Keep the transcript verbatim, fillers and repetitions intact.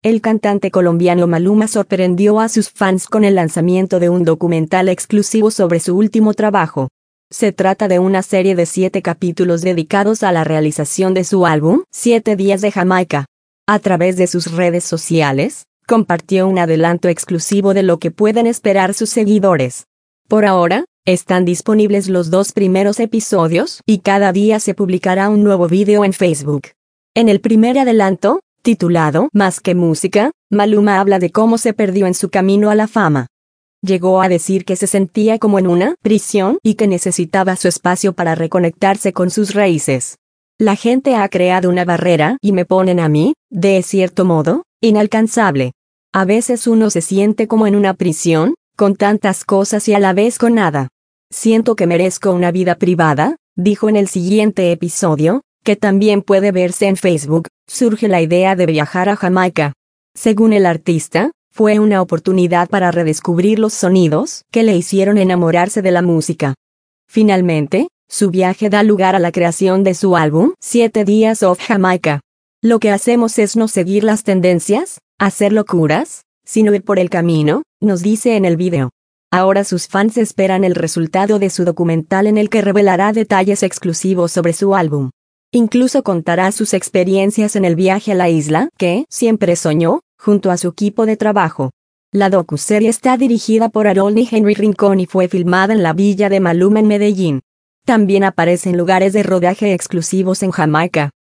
El cantante colombiano Maluma sorprendió a sus fans con el lanzamiento de un documental exclusivo sobre su último trabajo. Se trata de una serie de siete capítulos dedicados a la realización de su álbum, Siete Días de Jamaica. A través de sus redes sociales, compartió un adelanto exclusivo de lo que pueden esperar sus seguidores. Por ahora, están disponibles los dos primeros episodios y cada día se publicará un nuevo video en Facebook. En el primer adelanto, titulado Más que música, Maluma habla de cómo se perdió en su camino a la fama. Llegó a decir que se sentía como en una prisión y que necesitaba su espacio para reconectarse con sus raíces. La gente ha creado una barrera y me ponen a mí, de cierto modo, inalcanzable. A veces uno se siente como en una prisión, con tantas cosas y a la vez con nada. Siento que merezco una vida privada, dijo en el siguiente episodio, que también puede verse en Facebook. Surge la idea de viajar a Jamaica. Según el artista, fue una oportunidad para redescubrir los sonidos que le hicieron enamorarse de la música. Finalmente, su viaje da lugar a la creación de su álbum, Siete Días of Jamaica. Lo que hacemos es no seguir las tendencias, hacer locuras, sino ir por el camino, nos dice en el video. Ahora sus fans esperan el resultado de su documental en el que revelará detalles exclusivos sobre su álbum. Incluso contará sus experiencias en el viaje a la isla que siempre soñó, junto a su equipo de trabajo. La docuserie está dirigida por Harold y Henry Rincón y fue filmada en la villa de Maluma en Medellín. También aparecen lugares de rodaje exclusivos en Jamaica.